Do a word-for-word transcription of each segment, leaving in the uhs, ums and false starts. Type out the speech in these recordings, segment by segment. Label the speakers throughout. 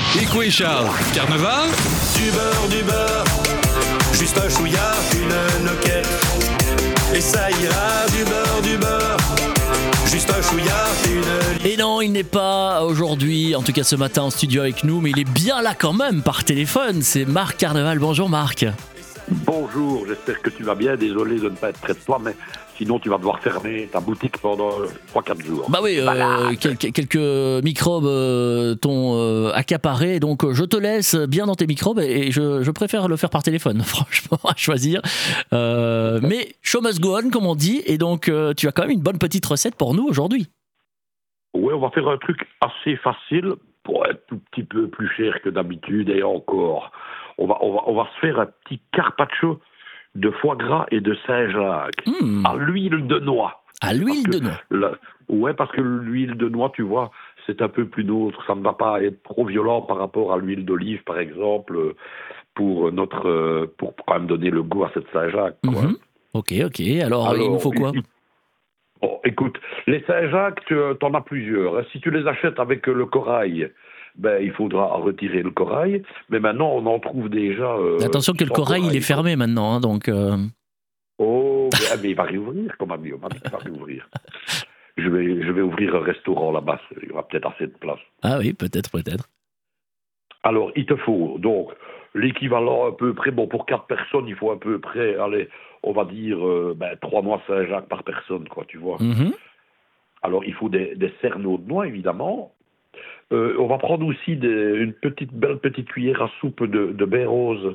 Speaker 1: Éco et Charles, carnaval?
Speaker 2: Du beurre, du beurre, juste un chouïa, une noquette. Et ça ira, du beurre, du beurre, juste un chouïa, une...
Speaker 3: Et non, il n'est pas aujourd'hui, en tout cas ce matin en studio avec nous, mais il est bien là quand même par téléphone. C'est Marc Carneval. Bonjour Marc.
Speaker 4: Bonjour, j'espère que tu vas bien. Désolé de ne pas être près de toi, mais sinon tu vas devoir fermer ta boutique pendant trois quatre jours.
Speaker 3: Bah oui,
Speaker 4: voilà.
Speaker 3: euh, quel- quelques microbes euh, t'ont euh, accaparé, donc euh, je te laisse bien dans tes microbes et je, je préfère le faire par téléphone, franchement, à choisir. Euh, mais show must go on, comme on dit, et donc euh, tu as quand même une bonne petite recette pour nous aujourd'hui.
Speaker 4: Oui, on va faire un truc assez facile pour un tout petit peu plus cher que d'habitude et encore. On va, on va, on va se faire un petit carpaccio de foie gras et de Saint-Jacques
Speaker 3: Mmh.
Speaker 4: à l'huile de noix.
Speaker 3: À l'huile
Speaker 4: Parce
Speaker 3: de
Speaker 4: que
Speaker 3: noix.
Speaker 4: la- ouais, parce que l'huile de noix, tu vois, c'est un peu plus neutre. Ça ne va pas être trop violent par rapport à l'huile d'olive, par exemple, euh, pour notre, euh, pour quand même donner le goût à cette Saint-Jacques, quoi.
Speaker 3: Mhm. Ok, ok. Alors, il
Speaker 4: Alors,
Speaker 3: nous faut quoi?
Speaker 4: il- Bon, écoute, les Saint-Jacques, tu en as plusieurs. hein. Si tu les achètes avec euh, le corail, ben il faudra retirer le corail. Mais maintenant, on en trouve déjà. euh,
Speaker 3: Attention que le
Speaker 4: sans
Speaker 3: corail, il est
Speaker 4: quoi.
Speaker 3: fermé maintenant, hein, donc... euh,
Speaker 4: Oh, mais, ah, mais il va réouvrir, comme ami. On m'a dit qu'il va réouvrir. Je vais, je vais ouvrir un restaurant là-bas. Il y aura peut-être assez de place.
Speaker 3: Ah oui, peut-être, peut-être.
Speaker 4: Alors, il te faut donc l'équivalent à peu près, bon, pour quatre personnes, il faut à peu près, allez, on va dire, euh, ben, trois noix Saint-Jacques par personne, quoi, tu vois.
Speaker 3: Mhm.
Speaker 4: Alors, il faut des, des cerneaux de noix, évidemment. Euh, on va prendre aussi des- une petite, belle petite cuillère à soupe de, de baie rose,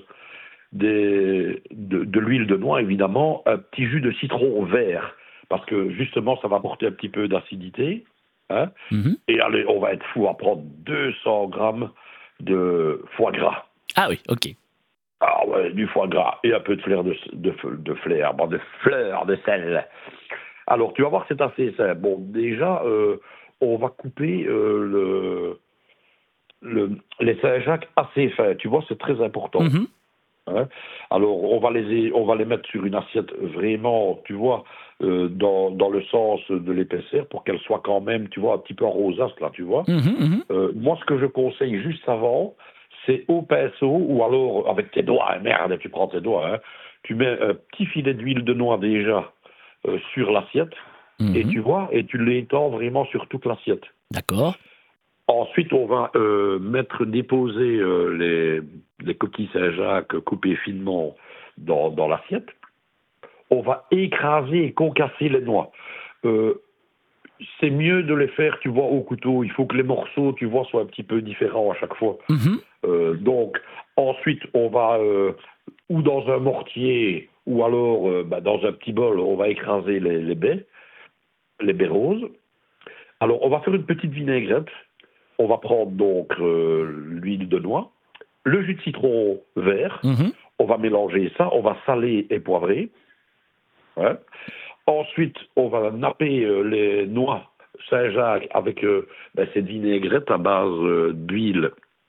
Speaker 4: des, de, de l'huile de noix, évidemment, un petit jus de citron vert, parce que justement, ça va apporter un petit peu d'acidité. Hein.
Speaker 3: Mhm.
Speaker 4: Et allez, on va être fou à prendre deux cents grammes de foie gras.
Speaker 3: Ah oui, ok.
Speaker 4: Ah ouais, du foie gras et un peu de fleurs de, de, de fleurs, bon, de fleurs de sel. Alors, tu vas voir, c'est assez simple. Bon, déjà, euh, on va couper euh, le, le, les Saint-Jacques assez fins. Tu vois, c'est très important.
Speaker 3: Mhm.
Speaker 4: Hein. Alors, on va, les, on va les mettre sur une assiette vraiment, tu vois, euh, dans, dans le sens de l'épaisseur pour qu'elles soient quand même, tu vois, un petit peu en rosace, là, tu vois.
Speaker 3: Mhm, mhm.
Speaker 4: Euh, moi, ce que je conseille juste avant, c'est au pinceau, ou alors avec tes doigts, hein, merde, tu prends tes doigts, hein, tu mets un petit filet d'huile de noix déjà euh, sur l'assiette,
Speaker 3: Mhm.
Speaker 4: et tu vois, et tu l'étends vraiment sur toute l'assiette.
Speaker 3: D'accord.
Speaker 4: Ensuite, on va euh, mettre, déposer euh, les, les coquilles Saint-Jacques coupées finement dans, dans l'assiette. On va écraser et concasser les noix. Euh, c'est mieux de les faire, tu vois, au couteau. Il faut que les morceaux, tu vois, soient un petit peu différents à chaque fois.
Speaker 3: Mhm.
Speaker 4: Euh, donc, ensuite, on va, euh, ou dans un mortier, ou alors euh, bah, dans un petit bol, on va écraser les, les baies, les baies roses. Alors, on va faire une petite vinaigrette. On va prendre donc euh, l'huile de noix, le jus de citron vert.
Speaker 3: Mhm.
Speaker 4: On va mélanger ça, on va saler et poivrer. Hein. Ensuite, on va napper euh, les noix Saint-Jacques avec euh, ben, cette vinaigrette à base euh, d'huile,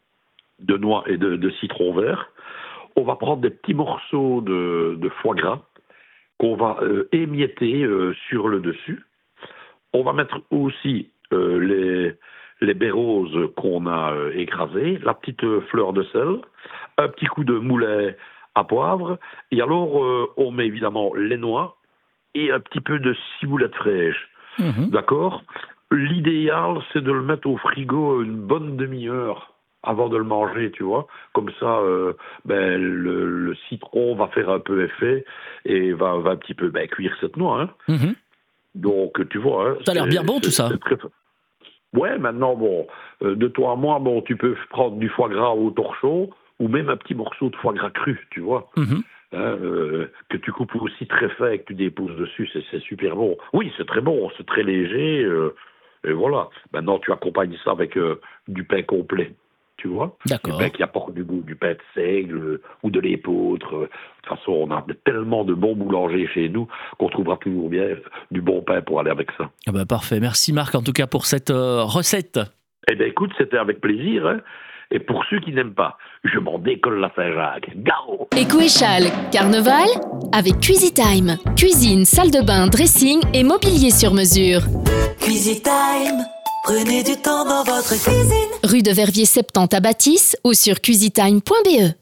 Speaker 4: de noix et de, de citron vert. On va prendre des petits morceaux de, de foie gras qu'on va euh, émietter euh, sur le dessus. On va mettre aussi euh, les, les baies roses qu'on a euh, écrasées, la petite euh, fleur de sel, un petit coup de moulet à poivre. Et alors, euh, on met évidemment les noix et un petit peu de ciboulette fraîche.
Speaker 3: Mhm.
Speaker 4: D'accord? L'idéal, c'est de le mettre au frigo une bonne demi-heure avant de le manger, tu vois. Comme ça, euh, ben, le, le citron va faire un peu effet et va, va un petit peu ben, cuire cette noix. Hein.
Speaker 3: Mhm.
Speaker 4: Donc, tu vois... Hein,
Speaker 3: Ça a l'air
Speaker 4: c'est-
Speaker 3: bien bon,
Speaker 4: c'est-
Speaker 3: tout ça.
Speaker 4: c'est très... Ouais, maintenant, bon, euh, de toi à moi, bon, tu peux prendre du foie gras au torchon ou même un petit morceau de foie gras cru, tu vois.
Speaker 3: Mhm.
Speaker 4: Hein, euh, que tu coupes aussi très fin et que tu déposes dessus, c'est, c'est super bon. Oui, c'est très bon, c'est très léger, euh, et voilà. Maintenant, tu accompagnes ça avec euh, du pain complet, tu vois.
Speaker 3: D'accord.
Speaker 4: Du pain qui apporte du goût, du pain de seigle euh, ou de l'épeautre. De toute façon, on a tellement de bons boulangers chez nous qu'on trouvera toujours bien du bon pain pour aller avec ça.
Speaker 3: Ah bah parfait. Merci Marc, en tout cas, pour cette euh, recette.
Speaker 4: Eh bien, écoute, c'était avec plaisir, hein. Et pour ceux qui n'aiment pas, je m'en décolle la Saint-Jacques. Gao!
Speaker 5: Éco et Châle, carnaval avec Cuisitime. Cuisine, salle de bain, dressing et mobilier sur mesure.
Speaker 6: Cuisitime. Prenez du temps dans votre cuisine.
Speaker 5: Rue de Verviers soixante-dix à Bâtisse ou sur cuisitime point b e.